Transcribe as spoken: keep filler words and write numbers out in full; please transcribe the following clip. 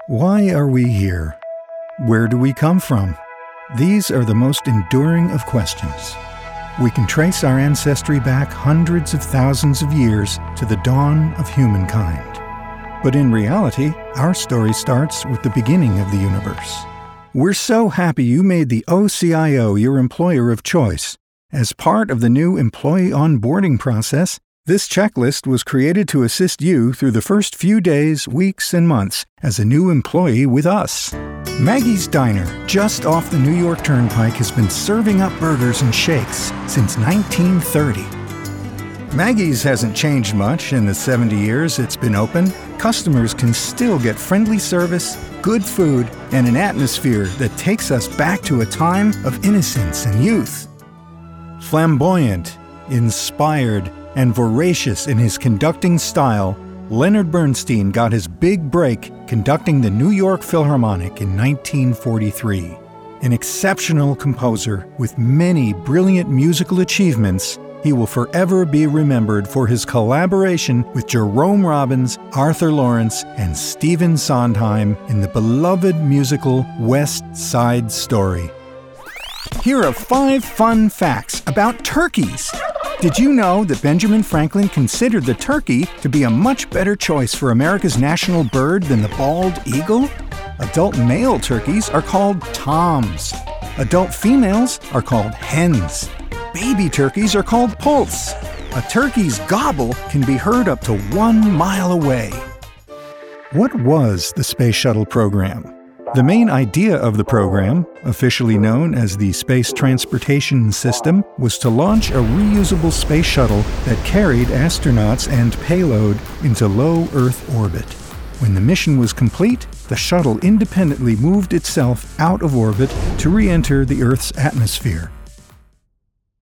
Why are we here? Where do we come from? These are the most enduring of questions. We can trace our ancestry back hundreds of thousands of years to the dawn of humankind. But in reality, our story starts with the beginning of the universe. We're so happy you made the O C I O your employer of choice. As part of the new employee onboarding process, this checklist was created to assist you through the first few days, weeks, and months as a new employee with us. Maggie's Diner, just off the New York Turnpike, has been serving up burgers and shakes since nineteen thirty. Maggie's hasn't changed much in the seventy years it's been open. Customers can still get friendly service, good food, and an atmosphere that takes us back to a time of innocence and youth. Flamboyant, inspired, and voracious in his conducting style, Leonard Bernstein got his big break conducting the New York Philharmonic in nineteen forty-three. An exceptional composer with many brilliant musical achievements, he will forever be remembered for his collaboration with Jerome Robbins, Arthur Lawrence, and Stephen Sondheim in the beloved musical West Side Story. Here are five fun facts about turkeys. Did you know that Benjamin Franklin considered the turkey to be a much better choice for America's national bird than the bald eagle? Adult male turkeys are called toms. Adult females are called hens. Baby turkeys are called poults. A turkey's gobble can be heard up to one mile away. What was the Space Shuttle program? The main idea of the program, officially known as the Space Transportation System, was to launch a reusable space shuttle that carried astronauts and payload into low Earth orbit. When the mission was complete, the shuttle independently moved itself out of orbit to re-enter the Earth's atmosphere.